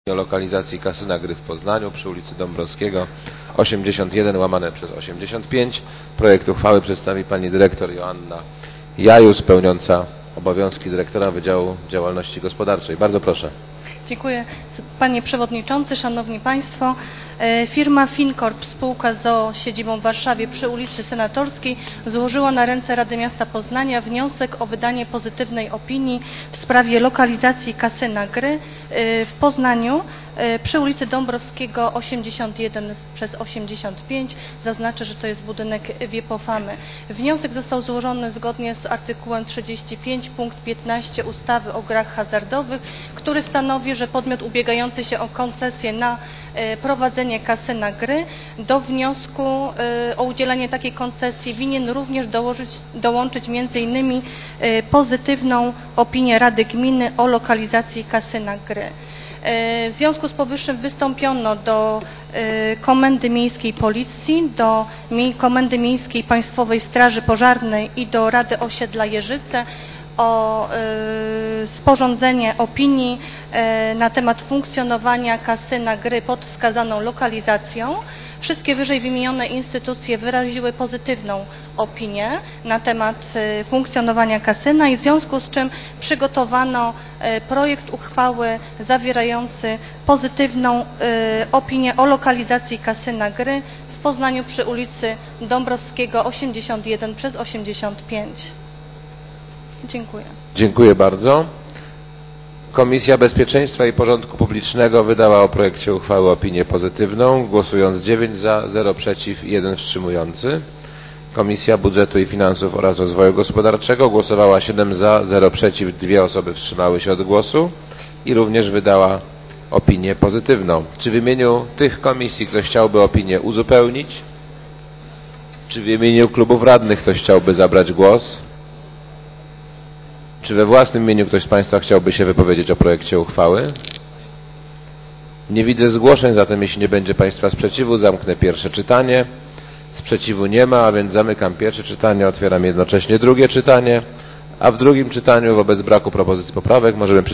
o lokalizacji kasyna Gry w Poznaniu przy ulicy Dąbrowskiego 81/85. Projekt uchwały przedstawi pani dyrektor Joanna Jajus, pełniąca obowiązki dyrektora Wydziału Działalności Gospodarczej. Bardzo proszę. Dziękuję Panie Przewodniczący, Szanowni Państwo. Firma Fincorp, spółka z o.o. z siedzibą w Warszawie przy ulicy Senatorskiej złożyła na ręce Rady Miasta Poznania wniosek o wydanie pozytywnej opinii w sprawie lokalizacji kasyna Gry w Poznaniu przy ulicy Dąbrowskiego 81/85. Zaznaczę, że to jest budynek Wiepofamy. Wniosek został złożony zgodnie z artykułem 35 punkt 15 ustawy o grach hazardowych, który stanowi, że podmiot ubiegający się o koncesję na prowadzenie kasyna Gry do wniosku o udzielenie takiej koncesji winien również dołączyć m.in. pozytywną opinię Rady Gminy o lokalizacji kasyna Gry. W związku z powyższym wystąpiono do Komendy Miejskiej Policji, do Komendy Miejskiej Państwowej Straży Pożarnej i do Rady Osiedla Jeżyce o sporządzenie opinii na temat funkcjonowania kasyna Gry pod wskazaną lokalizacją. Wszystkie wyżej wymienione instytucje wyraziły pozytywną opinię na temat funkcjonowania kasyna i w związku z czym przygotowano projekt uchwały zawierający pozytywną opinię o lokalizacji kasyna Gry w Poznaniu przy ulicy Dąbrowskiego 81/85. Dziękuję. Dziękuję bardzo. Komisja Bezpieczeństwa i Porządku Publicznego wydała o projekcie uchwały opinię pozytywną, głosując 9 za, 0 przeciw i 1 wstrzymujący. Komisja Budżetu i Finansów oraz Rozwoju Gospodarczego głosowała 7 za, 0 przeciw, 2 osoby wstrzymały się od głosu i również wydała opinię pozytywną. Czy w imieniu tych komisji ktoś chciałby opinię uzupełnić? Czy w imieniu klubów radnych ktoś chciałby zabrać głos? Czy we własnym imieniu ktoś z Państwa chciałby się wypowiedzieć o projekcie uchwały? Nie widzę zgłoszeń, zatem jeśli nie będzie Państwa sprzeciwu, zamknę pierwsze czytanie. Sprzeciwu nie ma, a więc zamykam pierwsze czytanie, otwieram jednocześnie drugie czytanie, a w drugim czytaniu wobec braku propozycji poprawek możemy